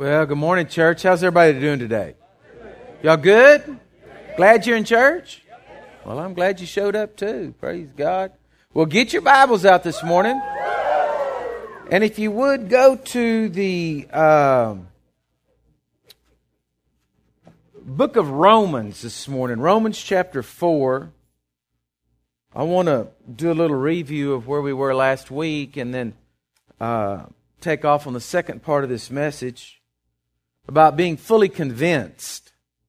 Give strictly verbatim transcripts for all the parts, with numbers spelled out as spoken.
Well, good morning, church. How's everybody doing today? Y'all good? Glad you're in church? Well, I'm glad you showed up too. Praise God. Well, get your Bibles out this morning. And if you would, go to the um, book of Romans this morning. Romans chapter four. I want to do a little review of where we were last week and then uh, take off on the second part of this message about being fully convinced.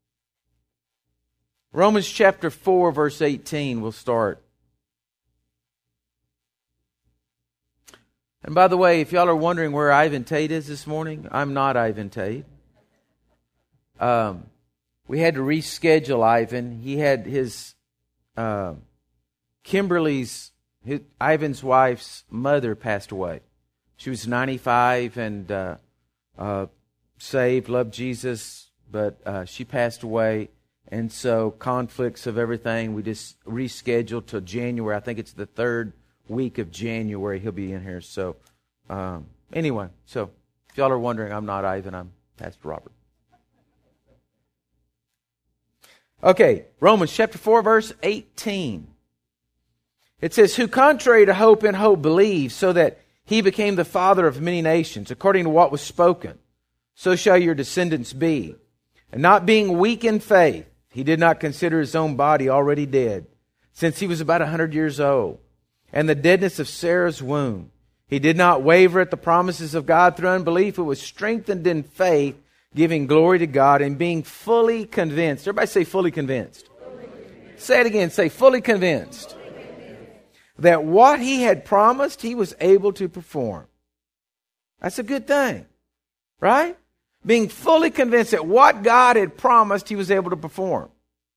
Romans chapter four, verse eighteen, we'll start. And by the way, if y'all are wondering where Ivan Tate is this morning, I'm not Ivan Tate. Um, we had to reschedule Ivan. He had his, uh, Kimberly's, his, Ivan's wife's mother passed away. She was ninety-five and uh, uh, saved, loved Jesus, but uh, she passed away. And so conflicts of everything, we just rescheduled till January. I think it's the third week of January he'll be in here. So um, anyway, so if y'all are wondering, I'm not Ivan, I'm Pastor Robert. Okay, Romans chapter four, verse eighteen. It says, who contrary to hope in hope believed, so that he became the father of many nations, according to what was spoken. So shall your descendants be. And not being weak in faith, he did not consider his own body already dead, since he was about a hundred years old. And the deadness of Sarah's womb. He did not waver at the promises of God through unbelief, but was strengthened in faith, giving glory to God and being fully convinced. Everybody say fully convinced. Fully convinced. Say it again. Say fully convinced. Fully convinced. That what he had promised, he was able to perform. That's a good thing. Right? Being fully convinced that what God had promised, he was able to perform.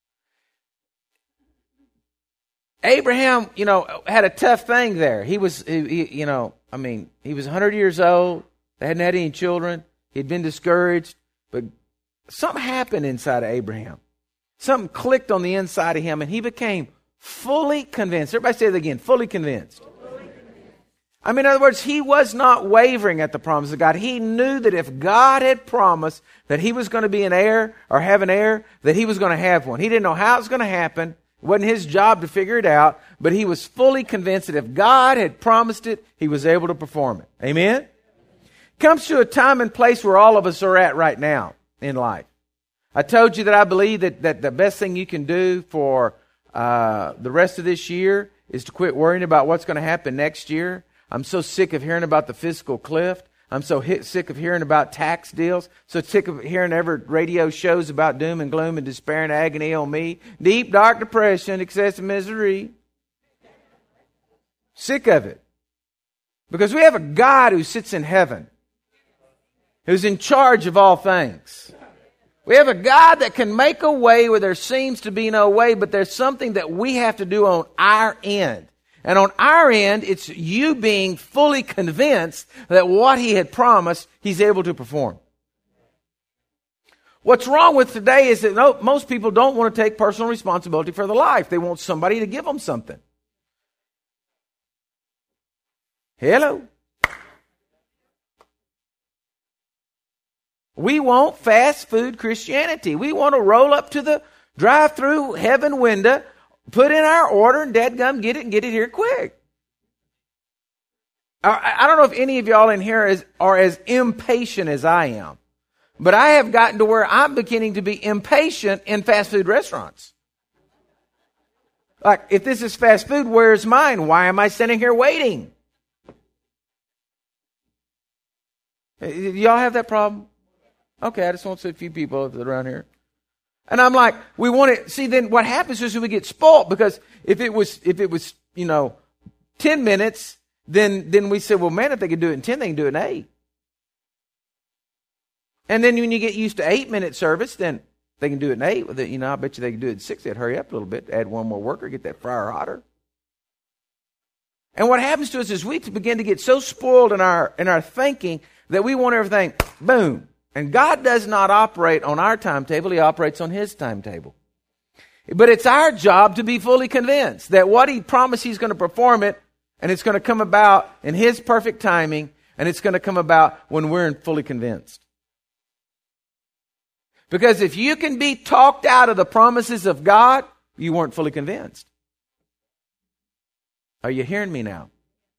Abraham, you know, had a tough thing there. He was, he, you know, I mean, he was one hundred years old. They hadn't had any children. He'd been discouraged. But something happened inside of Abraham. Something clicked on the inside of him, and he became fully convinced. Everybody say that again, fully convinced. I mean, in other words, he was not wavering at the promise of God. He knew that if God had promised that he was going to be an heir or have an heir, that he was going to have one. He didn't know how it was going to happen. It wasn't his job to figure it out, but he was fully convinced that if God had promised it, he was able to perform it. Amen? Comes to a time and place where all of us are at right now in life. I told you that I believe that, that the best thing you can do for uh, the rest of this year is to quit worrying about what's going to happen next year. I'm so sick of hearing about the fiscal cliff. I'm so hit, sick of hearing about tax deals. So sick of hearing every radio shows about doom and gloom and despair and agony on me. Deep, dark depression, excessive misery. Sick of it. Because we have a God who sits in heaven, who's in charge of all things. We have a God that can make a way where there seems to be no way, but there's something that we have to do on our end. And on our end, it's you being fully convinced that what he had promised, he's able to perform. What's wrong with today is that no, most people don't want to take personal responsibility for their life. They want somebody to give them something. Hello. We want fast food Christianity. We want to roll up to the drive-through heaven window, put in our order, and dadgum, get it and get it here quick. I, I don't know if any of y'all in here is, are as impatient as I am, but I have gotten to where I'm beginning to be impatient in fast food restaurants. Like, if this is fast food, where's mine? Why am I sitting here waiting? Y'all have that problem? Okay, I just want to see a few people around here. And I'm like, we want it. See, then what happens is we get spoiled, because if it was, if it was, you know, ten minutes, then, then we said, well, man, if they could do it in ten, they can do it in eight. And then when you get used to eight minute service, then they can do it in eight. Well, you know, I bet you they can do it in six. They'd hurry up a little bit, add one more worker, get that fryer hotter. And what happens to us is we begin to get so spoiled in our, in our thinking that we want everything, boom. And God does not operate on our timetable. He operates on his timetable. But it's our job to be fully convinced that what he promised, he's going to perform it, and it's going to come about in his perfect timing, and it's going to come about when we're fully convinced. Because if you can be talked out of the promises of God, you weren't fully convinced. Are you hearing me now?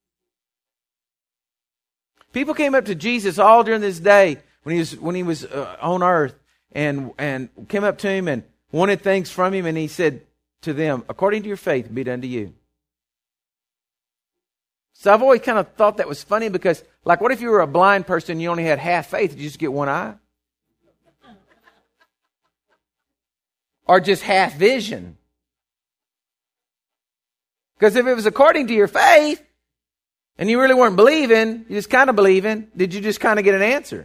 People came up to Jesus all during this day when he was when he was uh, on earth and and came up to him and wanted things from him, and he said to them, according to your faith, be done to you. So I've always kind of thought that was funny because, like, what if you were a blind person and you only had half faith? Did you just get one eye? Or just half vision? Because if it was according to your faith, and you really weren't believing, you just kind of believing, did you just kind of get an answer?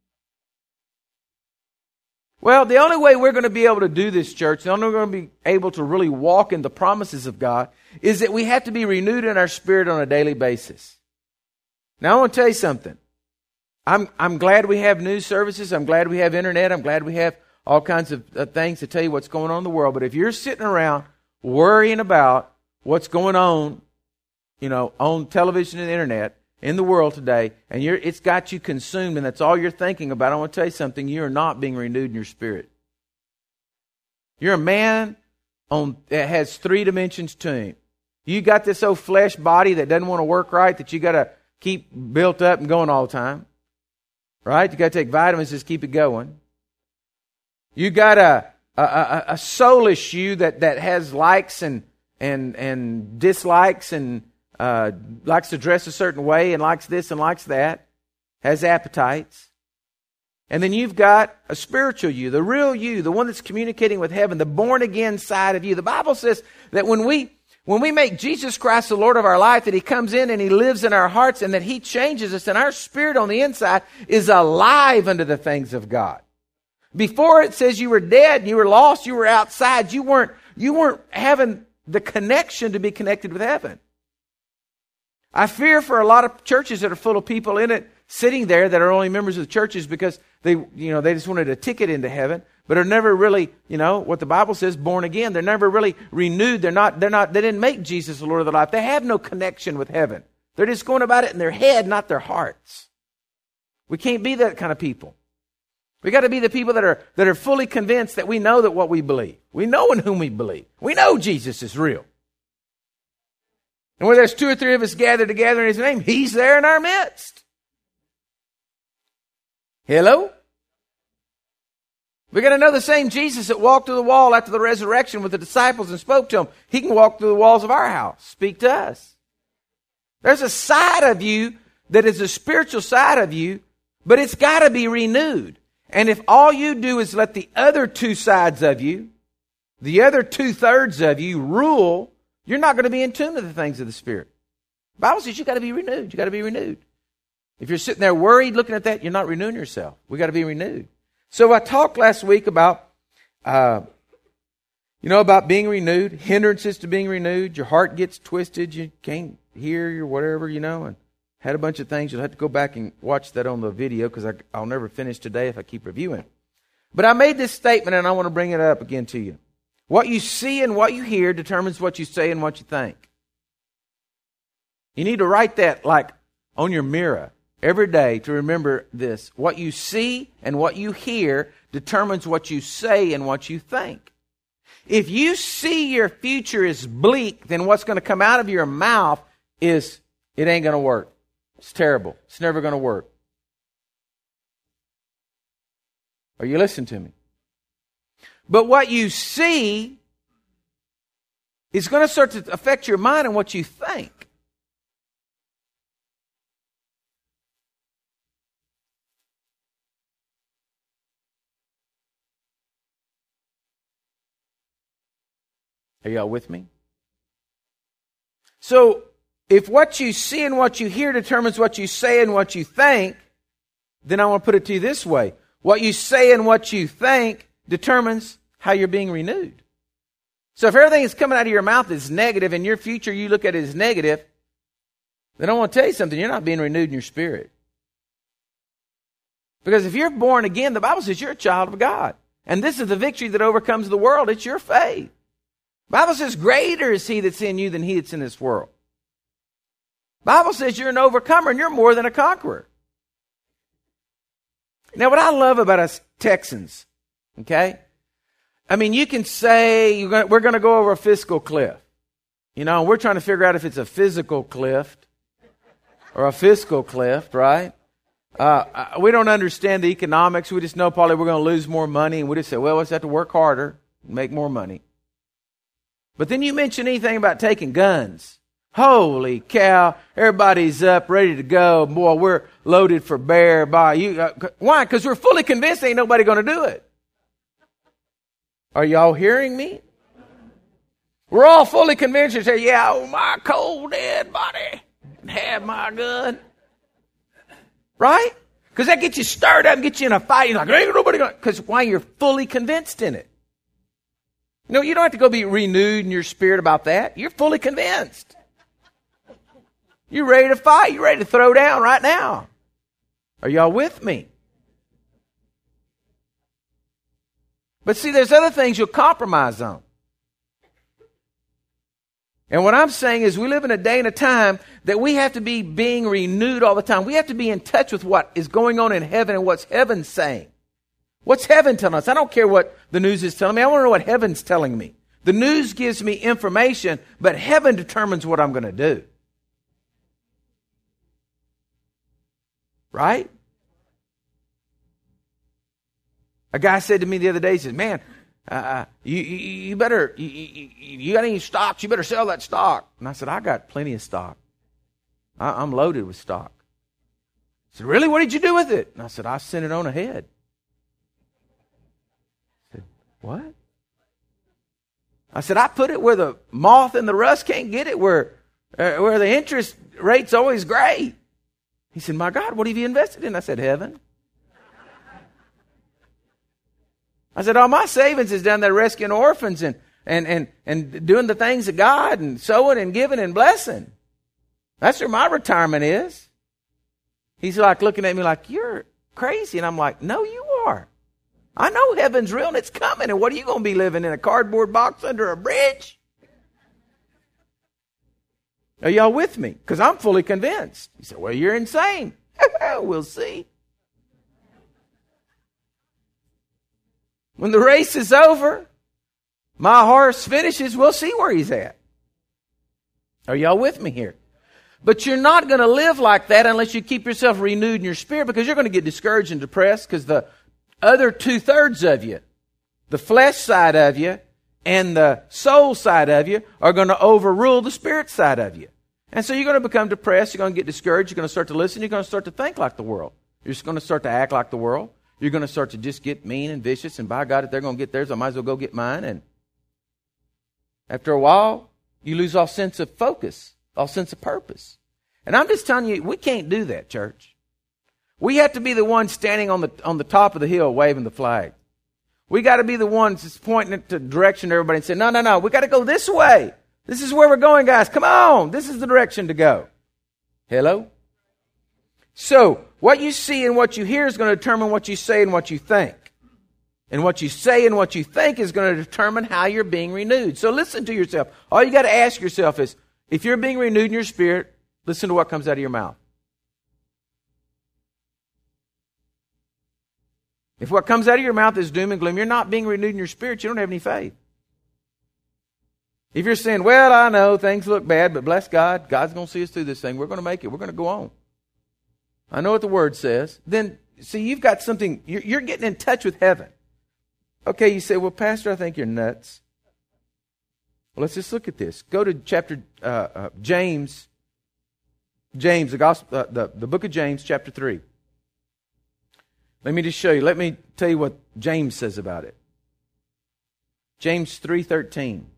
Well, the only way we're going to be able to do this, church, the only way we're going to be able to really walk in the promises of God is that we have to be renewed in our spirit on a daily basis. Now, I want to tell you something. I'm, I'm glad we have news services. I'm glad we have internet. I'm glad we have all kinds of uh, things to tell you what's going on in the world. But if you're sitting around worrying about what's going on, you know, on television and internet in the world today, and you're, it's got you consumed, and that's all you're thinking about, I want to tell you something. You are not being renewed in your spirit. You're a man on that has three dimensions to him. You got this old flesh body that doesn't want to work right, that you got to keep built up and going all the time. Right? You got to take vitamins, just keep it going. You got a a, a, a soulish you that, that has likes and and and dislikes and uh, likes to dress a certain way and likes this and likes that, has appetites. And then you've got a spiritual you, the real you, the one that's communicating with heaven, the born again side of you. The Bible says that when we when we make Jesus Christ the Lord of our life, that He comes in and He lives in our hearts and that He changes us, and our spirit on the inside is alive unto the things of God. Before it says you were dead, you were lost, you were outside, you weren't you weren't having the connection to be connected with heaven. I fear for a lot of churches that are full of people in it sitting there that are only members of the churches because they, you know, they just wanted a ticket into heaven, but are never really, you know, what the Bible says, born again. They're never really renewed. They're not, they're not, they didn't make Jesus the Lord of their life. They have no connection with heaven. They're just going about it in their head, not their hearts. We can't be that kind of people. We got to be the people that are, that are fully convinced that we know that what we believe. We know in whom we believe. We know Jesus is real. And where there's two or three of us gathered together in His name, He's there in our midst. Hello? We got to know the same Jesus that walked through the wall after the resurrection with the disciples and spoke to them. He can walk through the walls of our house, speak to us. There's a side of you that is a spiritual side of you, but it's got to be renewed. And if all you do is let the other two sides of you, the other two-thirds of you rule, you're not going to be in tune to the things of the Spirit. The Bible says you got to be renewed. You got to be renewed. If you're sitting there worried looking at that, you're not renewing yourself. We got to be renewed. So I talked last week about, uh, you know, about being renewed, hindrances to being renewed. Your heart gets twisted. You can't hear or whatever, you know, and had a bunch of things. You'll have to go back and watch that on the video because I'll never finish today if I keep reviewing. But I made this statement and I want to bring it up again to you. What you see and what you hear determines what you say and what you think. You need to write that like on your mirror every day to remember this. What you see and what you hear determines what you say and what you think. If you see your future is bleak, then what's going to come out of your mouth is, it ain't going to work. It's terrible. It's never going to work. Are you listening to me? But what you see is going to start to affect your mind and what you think. Are y'all with me? So, if what you see and what you hear determines what you say and what you think, then I want to put it to you this way. What you say and what you think determines how you're being renewed. So if everything that's coming out of your mouth is negative and your future you look at it as negative, then I want to tell you something. You're not being renewed in your spirit. Because if you're born again, the Bible says you're a child of God. And this is the victory that overcomes the world. It's your faith. The Bible says greater is He that's in you than he that's in this world. The Bible says you're an overcomer and you're more than a conqueror. Now what I love about us Texans, Okay? I mean, you can say you're gonna, we're going to go over a fiscal cliff. You know, we're trying to figure out if it's a physical cliff or a fiscal cliff, right? Uh, we don't understand the economics. We just know probably we're going to lose more money. And we just say, well, let's have to work harder and make more money. But then you mention anything about taking guns. Holy cow, everybody's up, ready to go. Boy, we're loaded for bear. By you, uh, why? Because we're fully convinced ain't nobody going to do it. Are y'all hearing me? We're all fully convinced and say, yeah, oh, my cold dead body can have my gun. Right? Because that gets you stirred up and gets you in a fight. You're like, ain't nobody going to. Because why? You're fully convinced in it. No, you don't have to go be renewed in your spirit about that. You're fully convinced. You're ready to fight. You're ready to throw down right now. Are y'all with me? But see, there's other things you'll compromise on. And what I'm saying is we live in a day and a time that we have to be being renewed all the time. We have to be in touch with what is going on in heaven and what's heaven saying. What's heaven telling us? I don't care what the news is telling me. I want to know what heaven's telling me. The news gives me information, but heaven determines what I'm going to do. Right? A guy said to me the other day, he said, man, uh, you, you, you better, you, you, you got any stocks? You better sell that stock. And I said, I got plenty of stock. I, I'm loaded with stock. He said, really? What did you do with it? And I said, I sent it on ahead. I said, what? I said, I put it where the moth and the rust can't get it, where, uh, where the interest rate's always great. He said, my God, what have you invested in? I said, heaven. I said, all my savings is down there rescuing orphans and, and, and, and doing the things of God and sowing and giving and blessing. That's where my retirement is. He's like looking at me like, you're crazy. And I'm like, no, you are. I know heaven's real and it's coming. And what are you going to be living in, a cardboard box under a bridge? Are y'all with me? Because I'm fully convinced. He said, well, you're insane. We'll see. When the race is over, my horse finishes, we'll see where he's at. Are y'all with me here? But you're not going to live like that unless you keep yourself renewed in your spirit, because you're going to get discouraged and depressed, because the other two-thirds of you, the flesh side of you and the soul side of you, are going to overrule the spirit side of you. And so you're going to become depressed, you're going to get discouraged, you're going to start to listen, you're going to start to think like the world. You're just going to start to act like the world. You're going to start to just get mean and vicious, and by God, if they're going to get theirs, I might as well go get mine. And after a while, you lose all sense of focus, all sense of purpose. And I'm just telling you, we can't do that, church. We have to be the ones standing on the on the top of the hill waving the flag. We got to be the ones that's pointing it to direction to everybody and saying, no, no, no, we got to go this way. This is where we're going, guys. Come on. This is the direction to go. Hello? So, what you see and what you hear is going to determine what you say and what you think. And what you say and what you think is going to determine how you're being renewed. So listen to yourself. All you got to ask yourself is, if you're being renewed in your spirit, listen to what comes out of your mouth. If what comes out of your mouth is doom and gloom, you're not being renewed in your spirit, you don't have any faith. If you're saying, well, I know things look bad, but bless God, God's going to see us through this thing. We're going to make it. We're going to go on. I know what the Word says. Then, see, you've got something, you're, you're getting in touch with heaven. Okay, you say, well, Pastor, I think you're nuts. Well, let's just look at this. Go to chapter, uh, uh, James, James, the, gospel, uh, the, the book of James, chapter three. Let me just show you. Let me tell you what James says about it. James three thirteen.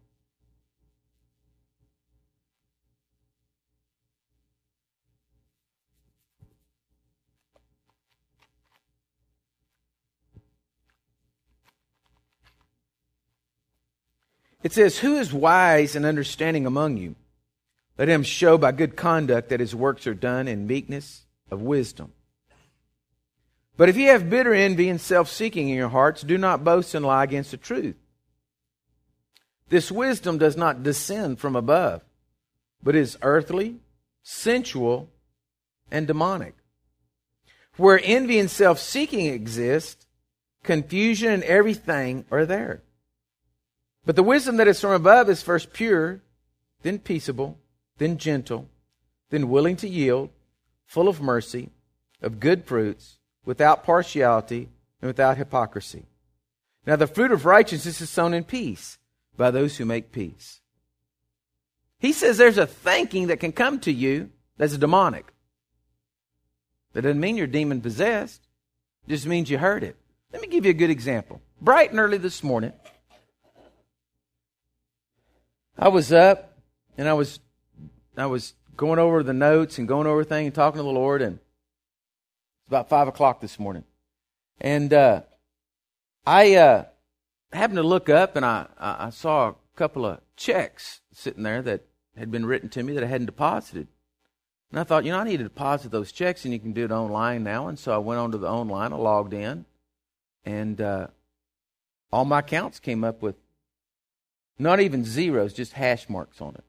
It says, who is wise and understanding among you? Let him show by good conduct that his works are done in meekness of wisdom. But if you have bitter envy and self-seeking in your hearts, do not boast and lie against the truth. This wisdom does not descend from above, but is earthly, sensual, and demonic. Where envy and self-seeking exist, confusion, and everything are there. But the wisdom that is from above is first pure, then peaceable, then gentle, then willing to yield, full of mercy, of good fruits, without partiality, and without hypocrisy. Now the fruit of righteousness is sown in peace by those who make peace. He says there's a thinking that can come to you that's demonic. That doesn't mean you're demon possessed. It just means you heard it. Let me give you a good example. Bright and early this morning, I was up and I was I was going over the notes and going over things and talking to the Lord, and it's about five o'clock this morning. And uh, I uh, happened to look up, and I, I saw a couple of checks sitting there that had been written to me that I hadn't deposited. And I thought, you know, I need to deposit those checks, and you can do it online now. And so I went onto the online, I logged in, and uh, all my accounts came up with not even zeros, just hash marks on it.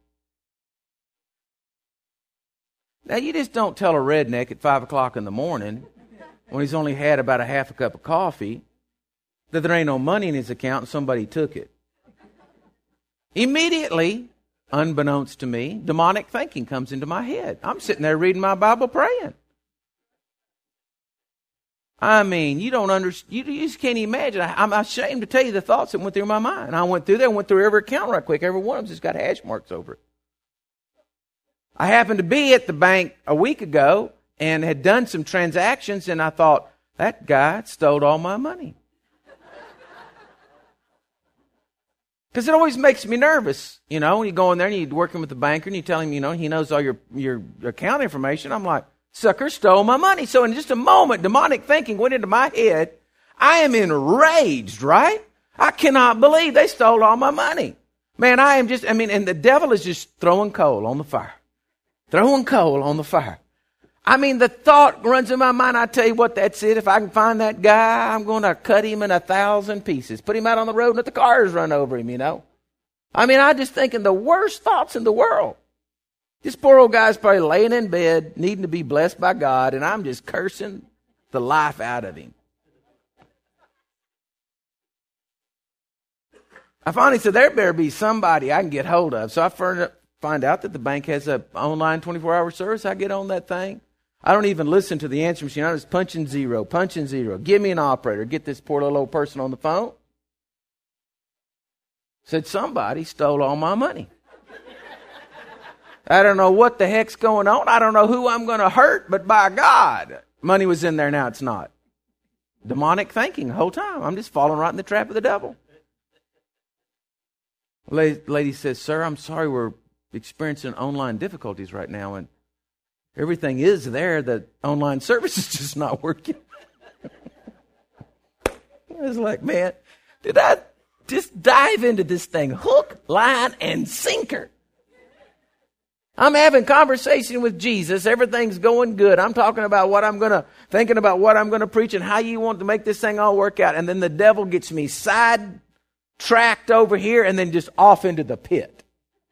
Now, you just don't tell a redneck at five o'clock in the morning, when he's only had about a half a cup of coffee, that there ain't no money in his account and somebody took it. Immediately, unbeknownst to me, demonic thinking comes into my head. I'm sitting there reading my Bible, praying. I mean, you don't understand. You, you just can't imagine. I, I'm ashamed to tell you the thoughts that went through my mind. I went through there, went through every account right quick. Every one of them just got hash marks over it. I happened to be at the bank a week ago and had done some transactions, and I thought, that guy stole all my money. Because it always makes me nervous, you know, when you go in there and you're working with the banker and you tell him, you know, he knows all your, your account information. I'm like, sucker stole my money. So in just a moment, demonic thinking went into my head. I am enraged, right? I cannot believe they stole all my money. Man, I am just, I mean, and the devil is just throwing coal on the fire. Throwing coal on the fire. I mean, the thought runs in my mind, I tell you what, that's it. If I can find that guy, I'm going to cut him in a thousand pieces. Put him out on the road and let the cars run over him, you know. I mean, I just thinking the worst thoughts in the world. This poor old guy's probably laying in bed, needing to be blessed by God, and I'm just cursing the life out of him. I finally said, there better be somebody I can get hold of. So I find out that the bank has an online twenty-four hour service. I get on that thing. I don't even listen to the answer machine. I just punching zero, punching zero. Give me an operator. Get this poor little old person on the phone. Said somebody stole all my money. I don't know what the heck's going on. I don't know who I'm going to hurt, but by God, money was in there, now it's not. Demonic thinking the whole time. I'm just falling right in the trap of the devil. Lady, lady says, sir, I'm sorry, we're experiencing online difficulties right now, and everything is there. The online service is just not working. I was like, man, did I just dive into this thing hook, line, and sinker? I'm having conversation with Jesus. Everything's going good. I'm talking about what I'm going to, thinking about what I'm going to preach and how you want to make this thing all work out. And then the devil gets me sidetracked over here and then just off into the pit.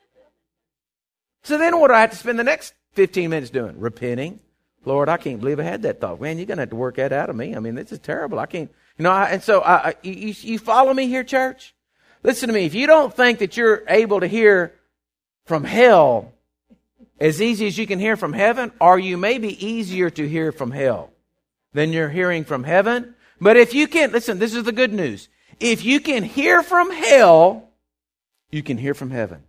So then what do I have to spend the next fifteen minutes doing? Repenting. Lord, I can't believe I had that thought. Man, you're going to have to work that out of me. I mean, this is terrible. I can't, you know, I, and so I, you, you follow me here, church? Listen to me. If you don't think that you're able to hear from hell as easy as you can hear from heaven, or you may be easier to hear from hell than you're hearing from heaven. But if you can, listen, this is the good news. If you can hear from hell, you can hear from heaven.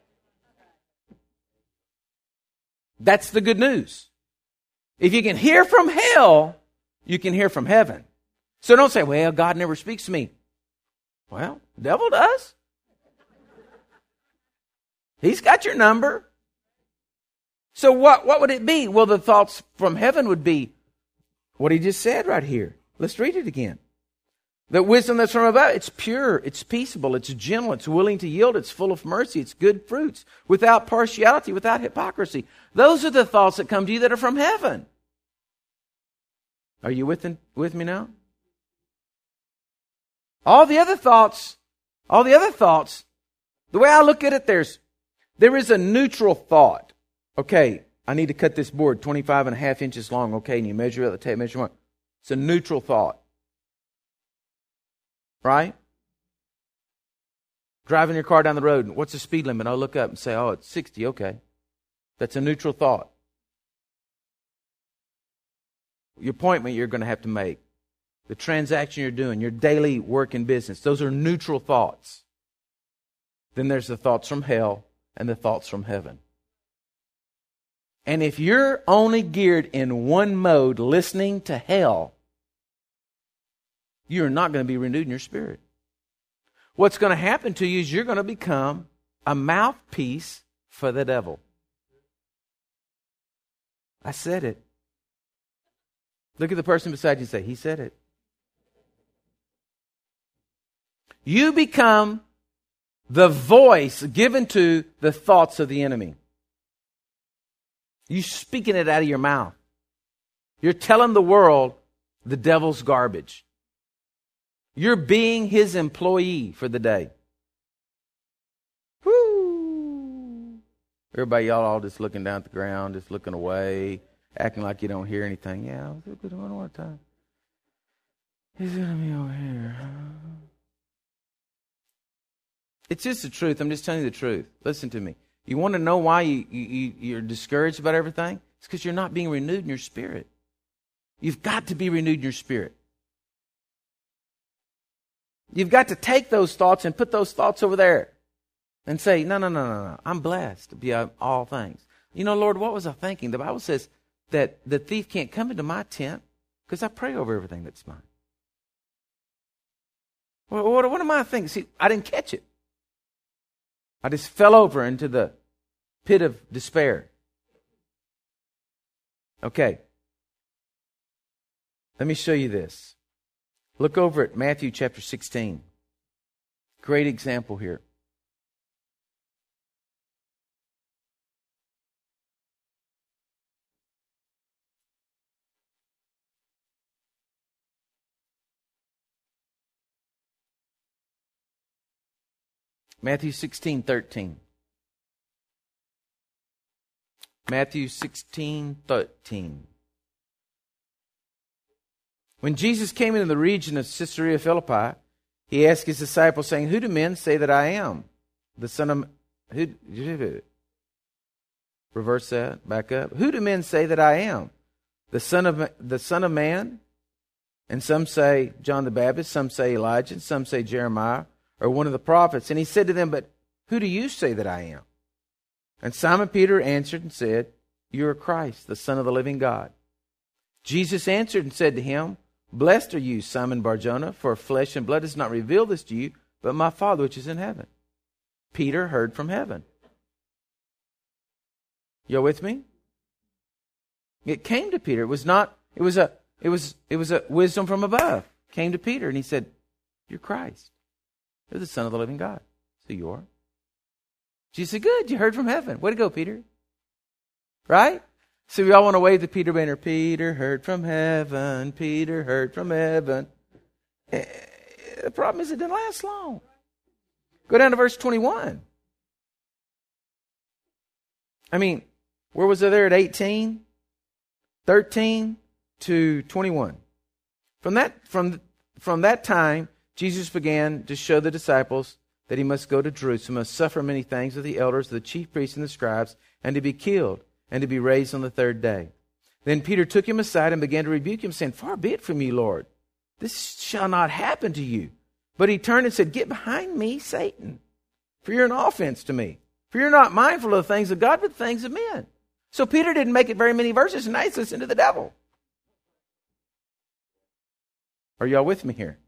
That's the good news. If you can hear from hell, you can hear from heaven. So don't say, well, God never speaks to me. Well, the devil does. He's got your number. So what, what would it be? Well, the thoughts from heaven would be what he just said right here. Let's read it again. The wisdom that's from above, it's pure, it's peaceable, it's gentle, it's willing to yield, it's full of mercy, it's good fruits, without partiality, without hypocrisy. Those are the thoughts that come to you that are from heaven. Are you with, with me now? All the other thoughts, all the other thoughts, the way I look at it, there's, there is a neutral thought. Okay, I need to cut this board twenty-five and a half inches long. Okay, and you measure it, the tape measure one. It's a neutral thought. Right? Driving your car down the road, and what's the speed limit? I'll look up and say, oh, it's sixty, okay. That's a neutral thought. Your appointment you're going to have to make, the transaction you're doing, your daily work and business, those are neutral thoughts. Then there's the thoughts from hell and the thoughts from heaven. And if you're only geared in one mode, listening to hell, you're not going to be renewed in your spirit. What's going to happen to you is you're going to become a mouthpiece for the devil. I said it. Look at the person beside you and say, he said it. You become the voice given to the thoughts of the enemy. You speaking it out of your mouth. You're telling the world the devil's garbage. You're being his employee for the day. Woo! Everybody, y'all all just looking down at the ground, just looking away, acting like you don't hear anything. Yeah, what's going on time? He's going to be over here. It's just the truth. I'm just telling you the truth. Listen to me. You want to know why you, you, you're discouraged about everything? It's because you're not being renewed in your spirit. You've got to be renewed in your spirit. You've got to take those thoughts and put those thoughts over there and say, no, no, no, no, no. I'm blessed to be all things. You know, Lord, what was I thinking? The Bible says that the thief can't come into my tent because I pray over everything that's mine. Well, what, what am I thinking? See, I didn't catch it. I just fell over into the pit of despair. Okay. Let me show you this. Look over at Matthew chapter sixteen. Great example here. Matthew sixteen thirteen. Matthew sixteen thirteen. When Jesus came into the region of Caesarea Philippi, he asked his disciples, saying, who do men say that I am? The son of... Who, reverse that, back up. Who do men say that I am? The son of the Son of Man? And some say John the Baptist, some say Elijah, and some say Jeremiah, or one of the prophets. And he said to them, but who do you say that I am? And Simon Peter answered and said, you are Christ, the Son of the living God. Jesus answered and said to him, blessed are you, Simon Bar-Jonah, for flesh and blood has not revealed this to you, but my Father which is in heaven. Peter heard from heaven. You with me? It came to Peter. It was not, it was a, it was, it was a wisdom from above. Came to Peter and he said, you're Christ. You're the Son of the living God. So you are. Jesus said, good, you heard from heaven. Way to go, Peter. Right? So we all want to wave the Peter banner. Peter heard from heaven. Peter heard from heaven. The problem is it didn't last long. Go down to verse twenty-one. I mean, where was it there at eighteen? thirteen to twenty-one. From that, from, from that time, Jesus began to show the disciples that he must go to Jerusalem, must suffer many things of the elders, the chief priests, and the scribes, and to be killed, and to be raised on the third day. Then Peter took him aside and began to rebuke him, saying, far be it from you, Lord. This shall not happen to you. But he turned and said, get behind me, Satan, for you're an offense to me. For you're not mindful of the things of God, but the things of men. So Peter didn't make it very many verses, and now he's listening to the devil. Are y'all with me here?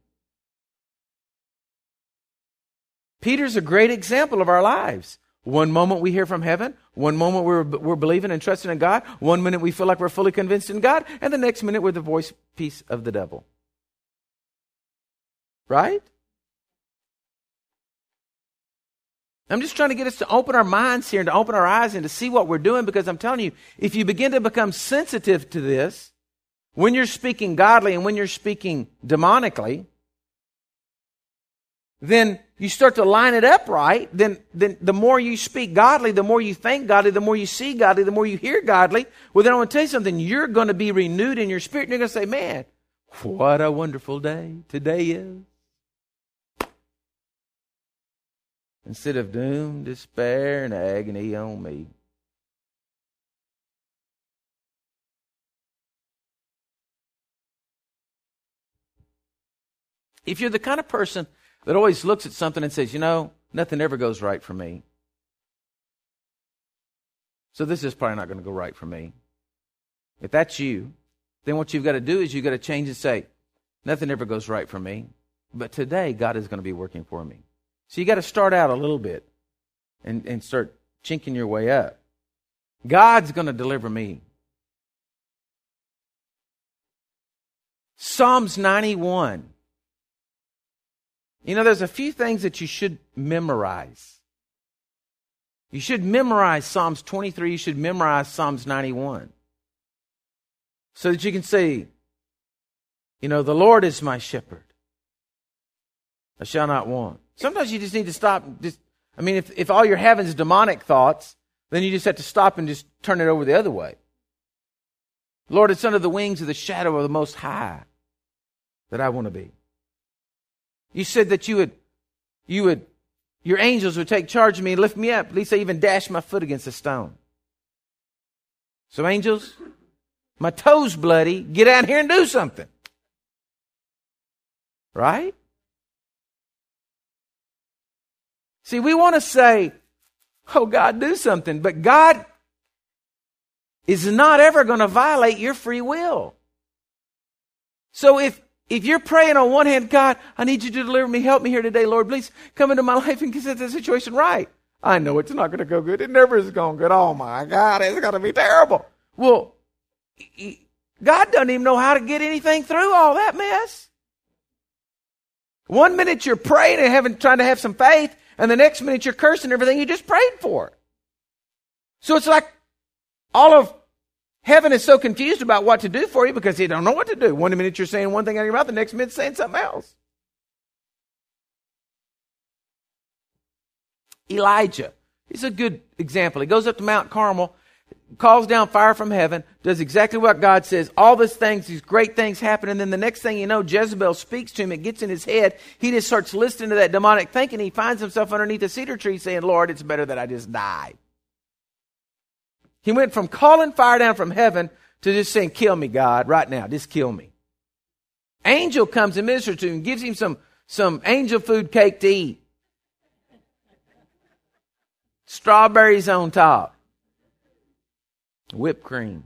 Peter's a great example of our lives. One moment we hear from heaven. One moment we're, we're believing and trusting in God. One minute we feel like we're fully convinced in God. And the next minute we're the voice piece of the devil. Right? I'm just trying to get us to open our minds here and to open our eyes and to see what we're doing, because I'm telling you, if you begin to become sensitive to this, when you're speaking godly and when you're speaking demonically, then you start to line it up right. Then, then the more you speak godly, the more you think godly, the more you see godly, the more you hear godly. Well, then I want to tell you something. You're going to be renewed in your spirit. And you're going to say, man, what a wonderful day today is. instead of doom, despair, and agony on me. If you're the kind of person that always looks at something and says, you know, nothing ever goes right for me, so this is probably not going to go right for me. If that's you, then what you've got to do is you've got to change and say, nothing ever goes right for me, but today God is going to be working for me. So you got to start out a little bit and, and start chinking your way up. God's going to deliver me. Psalms ninety-one. You know, there's a few things that you should memorize. You should memorize Psalms twenty-three. You should memorize Psalms ninety-one. So that you can say, you know, the Lord is my shepherd. I shall not want. Sometimes you just need to stop. Just, I mean, if, if all you're having is demonic thoughts, then you just have to stop and just turn it over the other way. Lord, it's under the wings of the shadow of the Most High that I want to be. You said that you would, you would, your angels would take charge of me and lift me up. At least they even dash my foot against a stone. So angels, my toes bloody, get out here and do something. Right? See, we want to say, oh God, do something. But God is not ever going to violate your free will. So if If you're praying on one hand, God, I need you to deliver me, help me here today, Lord, please come into my life and set the situation right. I know it's not going to go good. It never is going good. Oh my God, it's going to be terrible. Well, God doesn't even know how to get anything through all that mess. One minute you're praying and having, trying to have some faith, and the next minute you're cursing everything you just prayed for. So it's like all of heaven is so confused about what to do for you because they don't know what to do. One minute you're saying one thing out of your mouth, the next minute saying something else. Elijah, he's a good example. He goes up to Mount Carmel, calls down fire from heaven, does exactly what God says. All these things, these great things happen, and then the next thing you know, Jezebel speaks to him. It gets in his head. He just starts listening to that demonic thinking. He finds himself underneath a cedar tree saying, Lord, it's better that I just die. He went from calling fire down from heaven to just saying, kill me, God, right now. Just kill me. Angel comes and ministers to him, gives him some, some angel food cake to eat. Strawberries on top. Whipped cream.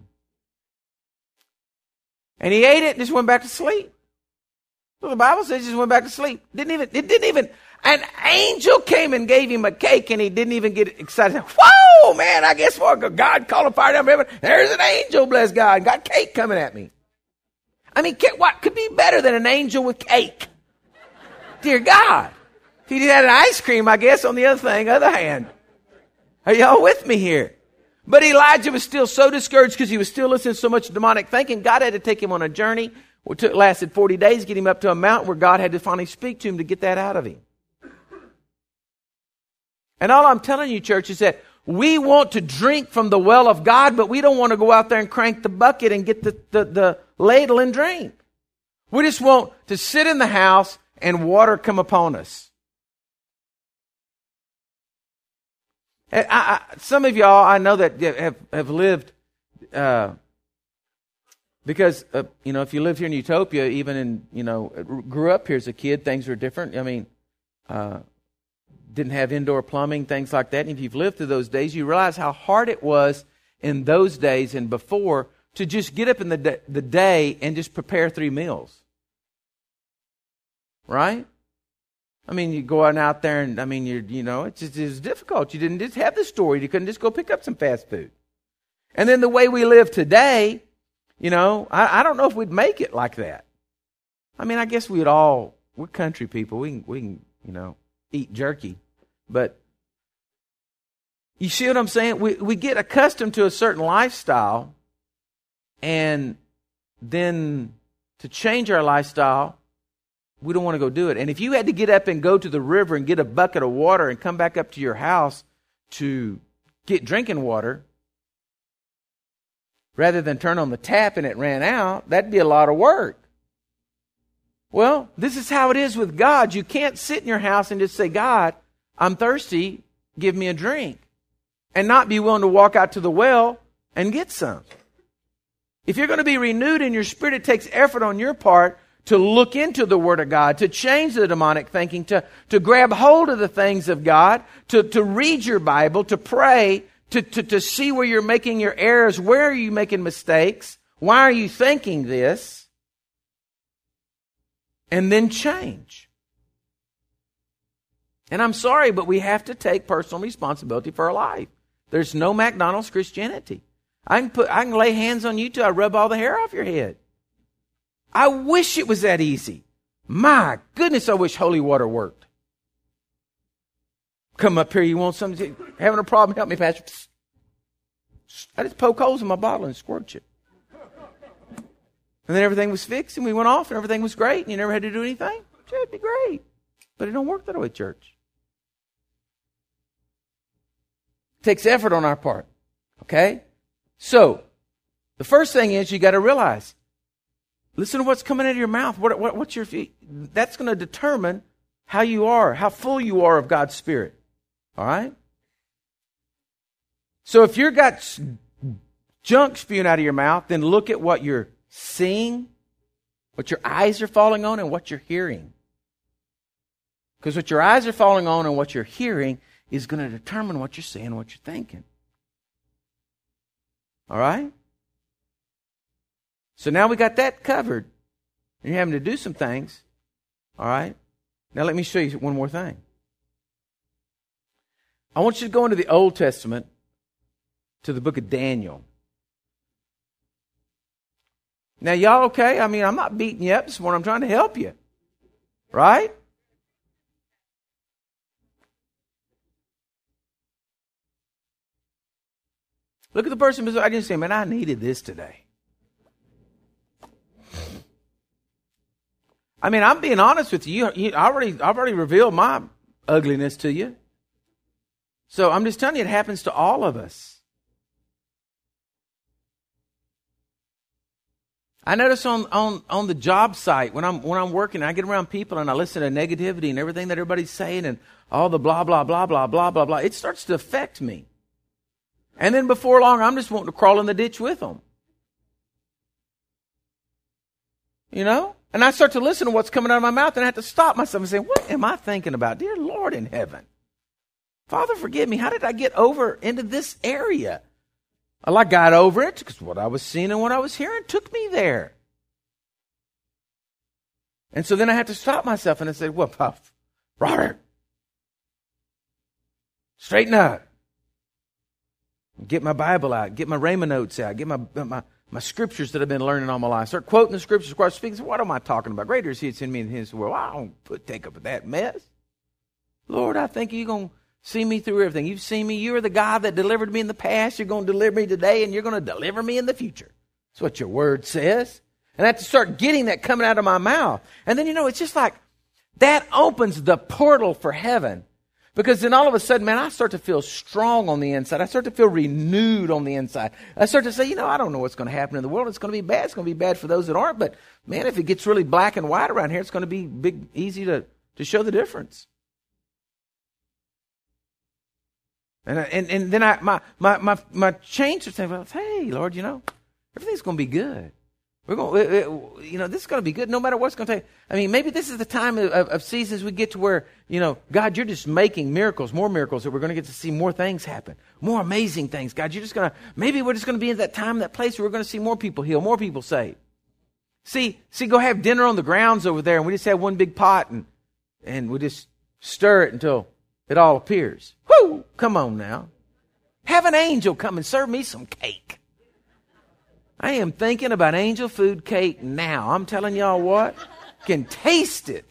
And he ate it and just went back to sleep. So the Bible says he just went back to sleep. Didn't even, it didn't even, an angel came and gave him a cake and he didn't even get excited. Whoa, man, I guess what? God called a fire down from heaven. There's an angel, bless God. Got cake coming at me. I mean, what could be better than an angel with cake? Dear God. If he had an ice cream, I guess, on the other thing, other hand. Are y'all with me here? But Elijah was still so discouraged because he was still listening to so much demonic thinking. God had to take him on a journey. It took, lasted forty days, get him up to a mountain where God had to finally speak to him to get that out of him. And all I'm telling you, church, is that we want to drink from the well of God, but we don't want to go out there and crank the bucket and get the, the, the ladle and drink. We just want to sit in the house and water come upon us. I, I, some of y'all, I know that have, have lived, uh, because, uh, you know, if you live here in Utopia, even in, you know, grew up here as a kid, things were different. I mean, uh, didn't have indoor plumbing, things like that. And if you've lived through those days, you realize how hard it was in those days and before to just get up in the d- the day and just prepare three meals. Right? I mean, you go out there and, I mean, you you know, it's just it's difficult. You didn't just have the store. You couldn't just go pick up some fast food. And then the way we live today, you know, I, I don't know if we'd make it like that. I mean, I guess we'd all, we're country people. We can, we can, you know, eat jerky. But you see what I'm saying? We we get accustomed to a certain lifestyle, and then to change our lifestyle, we don't want to go do it. And if you had to get up and go to the river and get a bucket of water and come back up to your house to get drinking water, rather than turn on the tap and it ran out, that'd be a lot of work. Well, this is how it is with God. You can't sit in your house and just say, God, I'm thirsty, give me a drink. And not be willing to walk out to the well and get some. If you're going to be renewed in your spirit, it takes effort on your part to look into the Word of God, to change the demonic thinking, to, to grab hold of the things of God, to, to read your Bible, to pray, to, to, to see where you're making your errors, where are you making mistakes, why are you thinking this, and then change. And I'm sorry, but we have to take personal responsibility for our life. There's no McDonald's Christianity. I can put, I can lay hands on you till I rub all the hair off your head. I wish it was that easy. My goodness, I wish holy water worked. Come up here, you want something? Having a problem? Help me, Pastor. I just poke holes in my bottle and squirt you. And then everything was fixed and we went off and everything was great and you never had to do anything. It'd be great. But it don't work that way, church. It takes effort on our part. Okay? So, the first thing is you got to realize, listen to what's coming out of your mouth. What, what, what's your? That's going to determine how you are, how full you are of God's Spirit. All right? So if you've got junk spewing out of your mouth, then look at what you're seeing, what your eyes are falling on, and what you're hearing. Because what your eyes are falling on and what you're hearing is going to determine what you're saying and what you're thinking. All right? So now we got that covered. And you're having to do some things. All right? Now let me show you one more thing. I want you to go into the Old Testament to the book of Daniel. Now y'all okay? I mean, I'm not beating you up this morning. I'm trying to help you. Right? Look at the person beside you. I didn't say, man, I needed this today. I mean, I'm being honest with you. you I already, I've already revealed my ugliness to you. So I'm just telling you, it happens to all of us. I notice on, on, on the job site, when I'm, when I'm working, I get around people and I listen to negativity and everything that everybody's saying and all the blah, blah, blah, blah, blah, blah, blah. It starts to affect me. And then before long, I'm just wanting to crawl in the ditch with them. You know? And I start to listen to what's coming out of my mouth, and I have to stop myself and say, what am I thinking about? Dear Lord in heaven. Father, forgive me. How did I get over into this area? Well, I got over it because what I was seeing and what I was hearing took me there. And so then I had to stop myself and I said, well, Puff, Robert, straighten up. Get my Bible out. Get my Rhema notes out. Get my, my my scriptures that I've been learning all my life. Start quoting the scriptures. Start speaking. What am I talking about? Greater is He that's in me than His world. Well, I don't put take up with that mess. Lord, I think You're going to see me through everything. You've seen me. You're the God that delivered me in the past. You're going to deliver me today, and You're going to deliver me in the future. That's what Your word says. And I have to start getting that coming out of my mouth. And then, you know, it's just like that opens the portal for heaven. Because then all of a sudden, man, I start to feel strong on the inside. I start to feel renewed on the inside. I start to say, you know, I don't know what's going to happen in the world. It's going to be bad. It's going to be bad for those that aren't. But, man, if it gets really black and white around here, it's going to be big, easy to, to show the difference. And and, and then I my my my, my change of saying, well, hey, Lord, you know, everything's going to be good. We're going, you know, this is going to be good no matter what's going to take. I mean, maybe this is the time of, of, of seasons we get to where, you know, God, You're just making miracles, more miracles, that we're going to get to see more things happen, more amazing things. God, You're just going to, maybe we're just going to be in that time, that place where we're going to see more people heal, more people saved. See, see, go have dinner on the grounds over there and we just have one big pot and, and we just stir it until it all appears. Whoo! Come on now. Have an angel come and serve me some cake. I am thinking about angel food cake now. I'm telling y'all what, can taste it.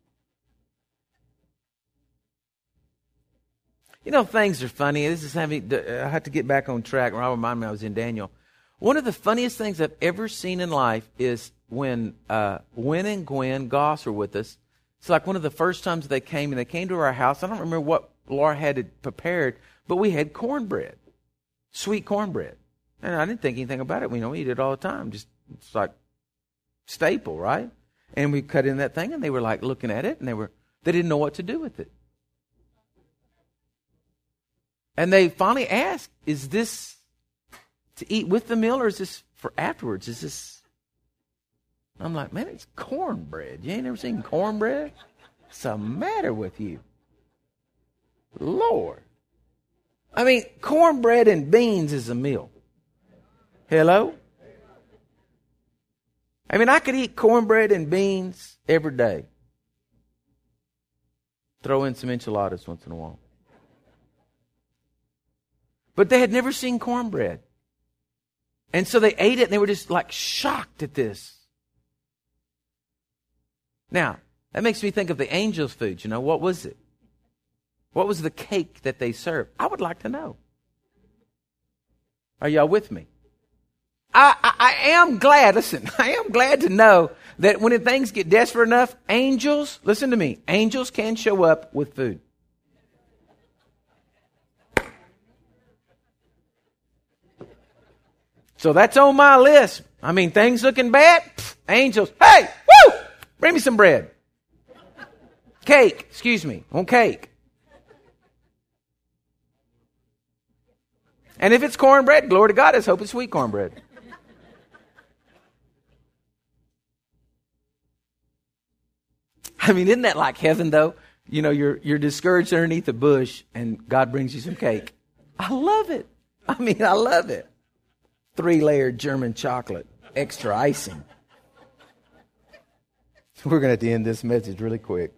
You know, things are funny. This is having, I have to get back on track. I'll remind me I was in Daniel. One of the funniest things I've ever seen in life is when uh, Win and Gwen Goss are with us. It's like one of the first times they came, and they came to our house. I don't remember what Laura had it prepared, but we had cornbread, sweet cornbread. And I didn't think anything about it. We know we eat it all the time. Just it's like staple, right? And we cut in that thing, and they were like looking at it, and they were they didn't know what to do with it. And they finally asked, is this to eat with the meal or is this for afterwards? Is this... I'm like, man, it's cornbread. You ain't never seen cornbread? What's the matter with you? Lord. I mean, cornbread and beans is a meal. Hello? I mean, I could eat cornbread and beans every day. Throw in some enchiladas once in a while. But they had never seen cornbread. And so they ate it and they were just like shocked at this. Now, that makes me think of the angels' food. You know, what was it? What was the cake that they served? I would like to know. Are y'all with me? I, I, I am glad, listen, I am glad to know that when things get desperate enough, angels, listen to me, angels can show up with food. So that's on my list. I mean, things looking bad, pff, angels, hey, woo, bring me some bread. Cake, excuse me, on cake. And if it's cornbread, glory to God, let's hope it's sweet cornbread. I mean, isn't that like heaven, though? You know, you're you're discouraged underneath a bush, and God brings you some cake. I love it. I mean, I love it. Three-layered German chocolate, extra icing. We're going to have to end this message really quick.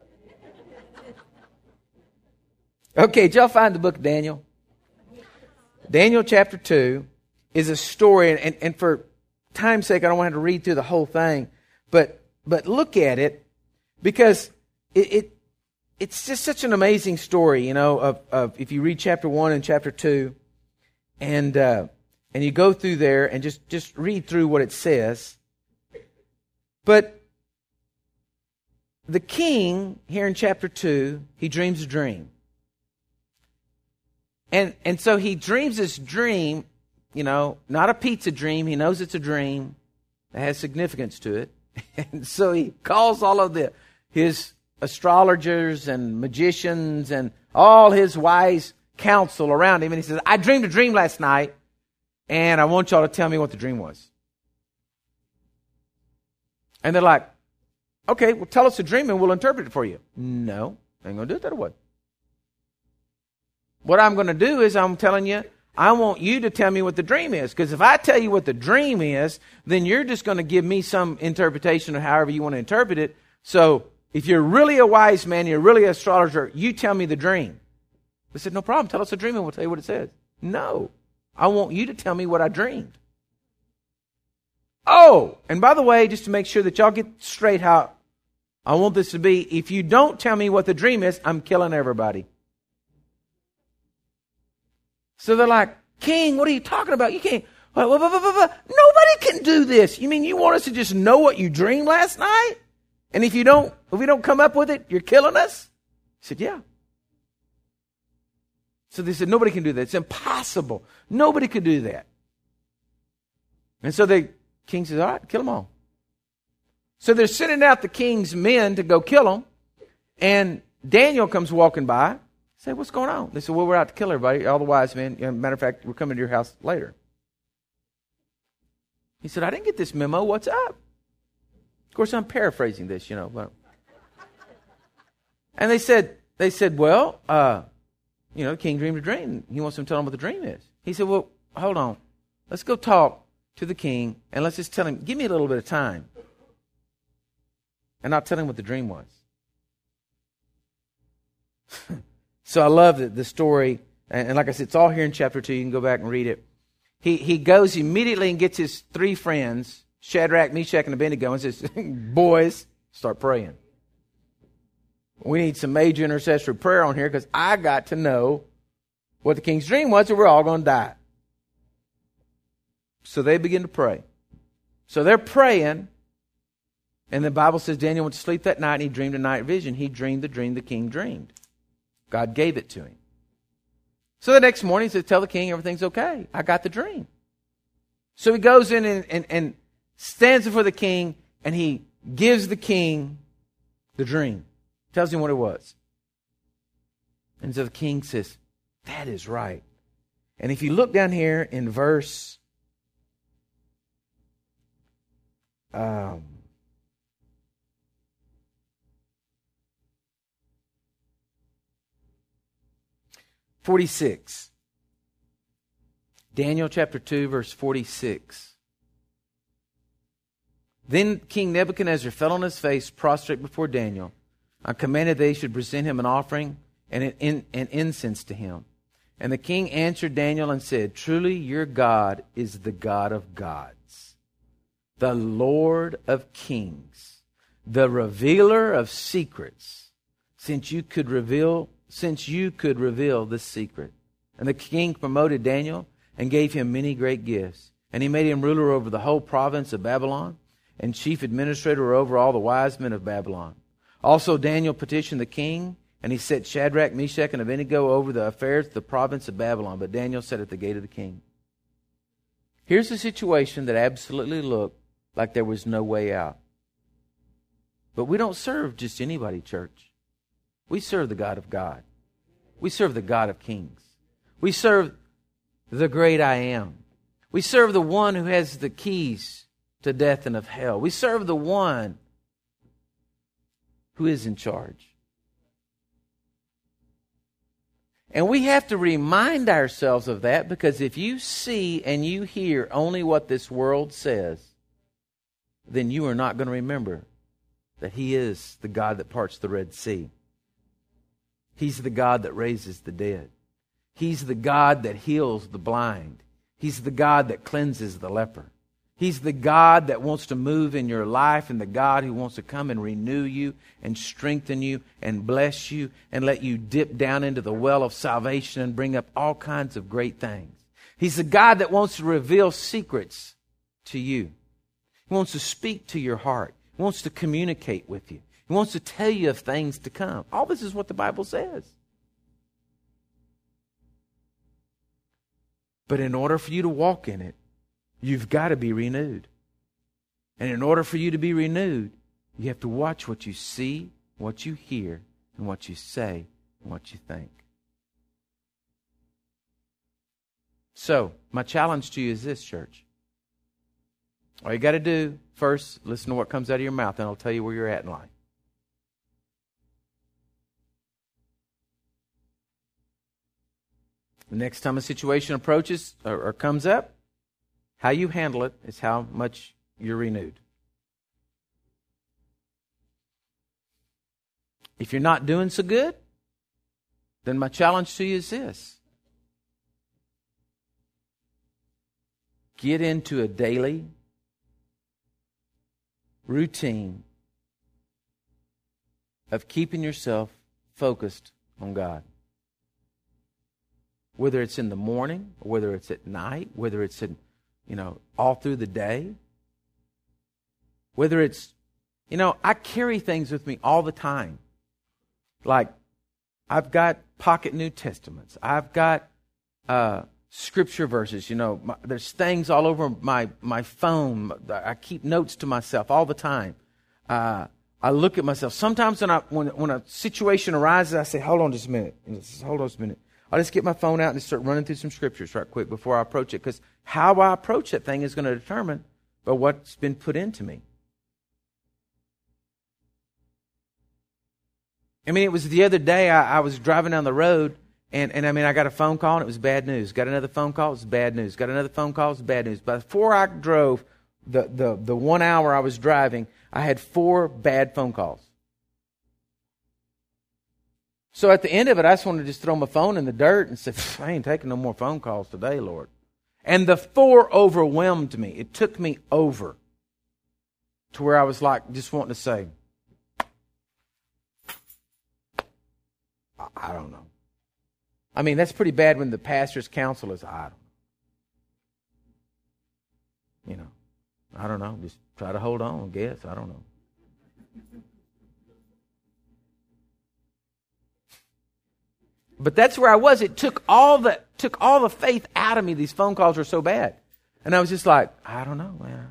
Okay, did y'all find the book of Daniel? Daniel chapter two is a story, and, and for time's sake, I don't want to read through the whole thing, but but look at it, because it, it it's just such an amazing story, you know, of, of if you read chapter one and chapter two, and uh, and you go through there and just, just read through what it says. But the king, here in chapter two, he dreams a dream. And and so he dreams this dream, you know, not a pizza dream. He knows it's a dream that has significance to it. And so he calls all of the his astrologers and magicians and all his wise counsel around him. And he says, I dreamed a dream last night, and I want y'all to tell me what the dream was. And they're like, okay, well, tell us the dream and we'll interpret it for you. No, I ain't going to do it that way. What I'm going to do is I'm telling you, I want you to tell me what the dream is. Because if I tell you what the dream is, then you're just going to give me some interpretation of however you want to interpret it. So if you're really a wise man, you're really an astrologer, you tell me the dream. They said, no problem. Tell us the dream and we'll tell you what it says. No, I want you to tell me what I dreamed. Oh, and by the way, just to make sure that y'all get straight how I want this to be, if you don't tell me what the dream is, I'm killing everybody. So they're like, King, what are you talking about? You can't. Blah, blah, blah, blah, blah. Nobody can do this. You mean you want us to just know what you dreamed last night? And if you don't, if we don't come up with it, you're killing us? He said, yeah. So they said, nobody can do that. It's impossible. Nobody could do that. And so the king says, all right, kill them all. So they're sending out the king's men to go kill them. And Daniel comes walking by. Say, what's going on? They said, well, we're out to kill everybody, all the wise men. Matter of fact, we're coming to your house later. He said, I didn't get this memo. What's up? Of course, I'm paraphrasing this, you know. But... And they said, they said, well, uh, you know, the king dreamed a dream. He wants them to tell him what the dream is. He said, well, hold on. Let's go talk to the king, and let's just tell him, give me a little bit of time. And I'll tell him what the dream was. So I love the, the story, and, and like I said, it's all here in chapter two. You can go back and read it. He he goes immediately and gets his three friends, Shadrach, Meshach, and Abednego, and says, boys, start praying. We need some major intercessory prayer on here because I got to know what the king's dream was, or we're all going to die. So they begin to pray. So they're praying, and the Bible says Daniel went to sleep that night, and he dreamed a night vision. He dreamed the dream the king dreamed. God gave it to him. So the next morning he says, tell the king everything's okay. I got the dream. So he goes in and, and, and stands before the king, and he gives the king the dream. Tells him what it was. And so the king says, That is right. And if you look down here in verse um, forty-six, Daniel chapter two, verse forty-six. Then King Nebuchadnezzar fell on his face, prostrate before Daniel. I commanded they should present him an offering and an, in, an incense to him. And the king answered Daniel and said, truly your God is the God of gods, the Lord of kings, the revealer of secrets, since you could reveal, since you could reveal this secret. And the king promoted Daniel and gave him many great gifts. And he made him ruler over the whole province of Babylon, and chief administrator over all the wise men of Babylon. Also Daniel petitioned the king, and he set Shadrach, Meshach, and Abednego over the affairs of the province of Babylon. But Daniel sat at the gate of the king. Here's a situation that absolutely looked like there was no way out. But we don't serve just anybody, church. We serve the God of God. We serve the God of kings. We serve the great I am. We serve the one who has the keys to death and of hell. We serve the one who is in charge. And we have to remind ourselves of that, because if you see and you hear only what this world says, then you are not going to remember that He is the God that parts the Red Sea. He's the God that raises the dead. He's the God that heals the blind. He's the God that cleanses the leper. He's the God that wants to move in your life, and the God who wants to come and renew you and strengthen you and bless you and let you dip down into the well of salvation and bring up all kinds of great things. He's the God that wants to reveal secrets to you. He wants to speak to your heart. He wants to communicate with you. He wants to tell you of things to come. All this is what the Bible says. But in order for you to walk in it, you've got to be renewed. And in order for you to be renewed, you have to watch what you see, what you hear, and what you say, and what you think. So, my challenge to you is this, church. All you got to do, first, listen to what comes out of your mouth, and I'll tell you where you're at in life. The next time a situation approaches or, or comes up, how you handle it is how much you're renewed. If you're not doing so good, then my challenge to you is this. Get into a daily routine of keeping yourself focused on God. Whether it's in the morning, or whether it's at night, whether it's in You know, all through the day. Whether it's, you know, I carry things with me all the time. Like, I've got pocket New Testaments. I've got uh, scripture verses. You know, my, there's things all over my, my phone. I keep notes to myself all the time. Uh, I look at myself. Sometimes when, I, when, when a situation arises, I say, hold on just a minute. Hold on just a minute. I'll just get my phone out and start running through some scriptures right quick before I approach it. Because how I approach that thing is going to determine by what's been put into me. I mean, it was the other day I, I was driving down the road, and, and I mean, I got a phone call, and it was bad news. Got another phone call, it was bad news. Got another phone call, it was bad news. Before I drove the, the, the one hour I was driving, I had four bad phone calls. So at the end of it, I just wanted to just throw my phone in the dirt and say, I ain't taking no more phone calls today, Lord. And the four overwhelmed me. It took me over to where I was like, just wanting to say, I, I don't know. I mean, that's pretty bad when the pastor's counsel is, I don't know. You know, I don't know. Just try to hold on, I guess. I don't know. But that's where I was. It took all the took all the faith out of me. These phone calls were so bad. And I was just like, I don't know, man.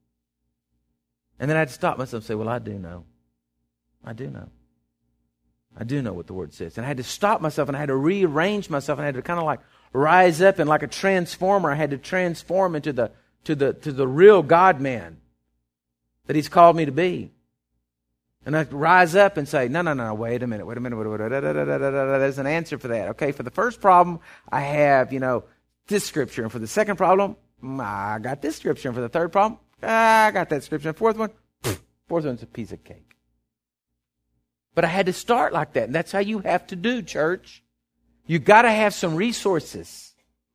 And then I'd stop myself and say, well, I do know. I do know. I do know what the Word says. And I had to stop myself, and I had to rearrange myself, and I had to kind of like rise up, and like a transformer, I had to transform into the to the to the real God-man that He's called me to be. And I rise up and say, no, no, no, wait a minute, wait a minute, wait a minute. There's an answer for that. Okay, for the first problem, I have, you know, this scripture. And for the second problem, I got this scripture. And for the third problem, I got that scripture. And fourth one, fourth one's a piece of cake. But I had to start like that. And that's how you have to do, church. You got to have some resources.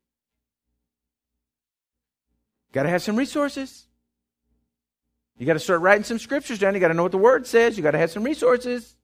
Got to have some resources. You got to start writing some scriptures down. You got to know what the Word says. You got to have some resources.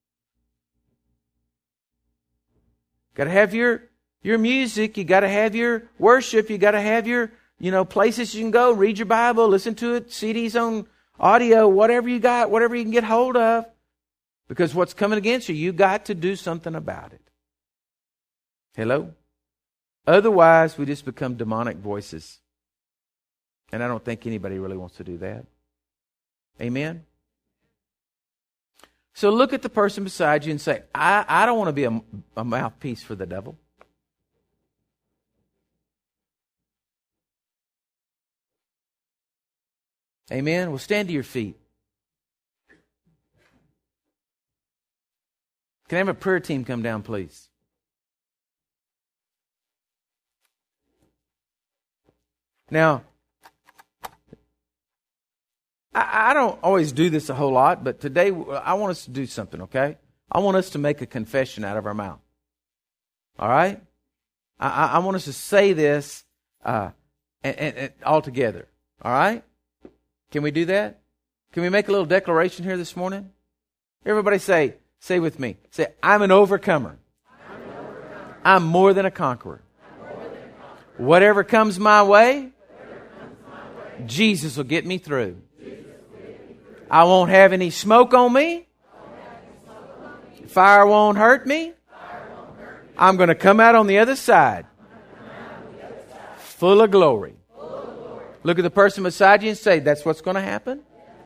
Got to have your your music. You got to have your worship. You got to have your, you know, places you can go, read your Bible, listen to it, C Ds on audio, whatever you got, whatever you can get hold of. Because what's coming against you, you got to do something about it. Hello? Otherwise, we just become demonic voices. And I don't think anybody really wants to do that. Amen? So look at the person beside you and say, I, I don't want to be a, a mouthpiece for the devil. Amen? Well, stand to your feet. Can I have a prayer team come down, please? Now, I don't always do this a whole lot, but today I want us to do something, okay? I want us to make a confession out of our mouth. All right? I, I want us to say this uh, and, and, and all together. All right? Can we do that? Can we make a little declaration here this morning? Everybody say, say with me. Say, I'm an overcomer. I'm, an overcomer. I'm more than a conqueror. Than a conqueror. Whatever comes my way, comes my way Jesus will get me through. I won't have any smoke on me. Fire won't hurt me. I'm going to come out on the other side, full of glory. Look at the person beside you and say, that's what's going to happen.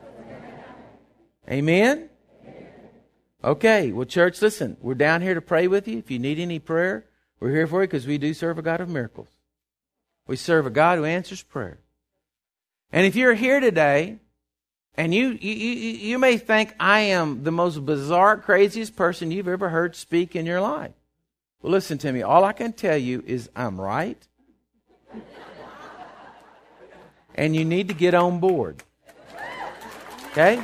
Amen? Okay, well, church, listen, we're down here to pray with you. If you need any prayer, we're here for you because we do serve a God of miracles. We serve a God who answers prayer. And if you're here today, and you, you you may think I am the most bizarre, craziest person you've ever heard speak in your life. Well, listen to me. All I can tell you is I'm right. And you need to get on board. Okay?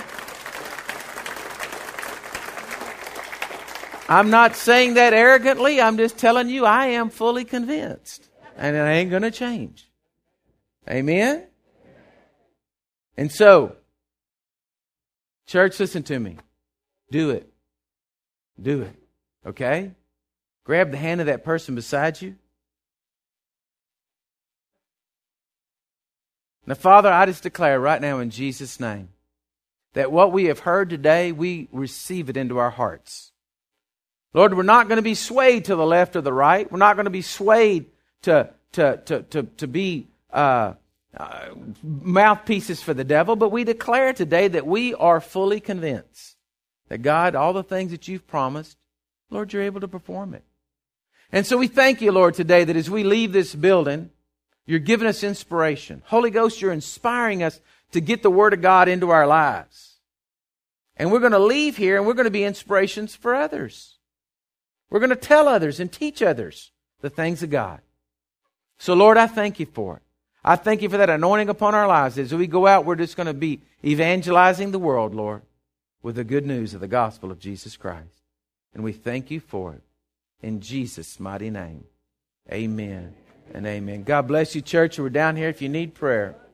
I'm not saying that arrogantly. I'm just telling you I am fully convinced. And it ain't going to change. Amen? And so, church, listen to me. Do it. Do it. Okay? Grab the hand of that person beside you. Now, Father, I just declare right now in Jesus' name that what we have heard today, we receive it into our hearts. Lord, we're not going to be swayed to the left or the right. We're not going to be swayed to, to, to, to, to be uh, uh, mouthpieces for the devil, but we declare today that we are fully convinced that God, all the things that you've promised, Lord, you're able to perform it. And so we thank you, Lord, today that as we leave this building, you're giving us inspiration. Holy Ghost, you're inspiring us to get the Word of God into our lives. And we're going to leave here and we're going to be inspirations for others. We're going to tell others and teach others the things of God. So, Lord, I thank you for it. I thank you for that anointing upon our lives. As we go out, we're just going to be evangelizing the world, Lord, with the good news of the gospel of Jesus Christ. And we thank you for it. In Jesus' mighty name, amen and amen. God bless you, church. We're down here if you need prayer.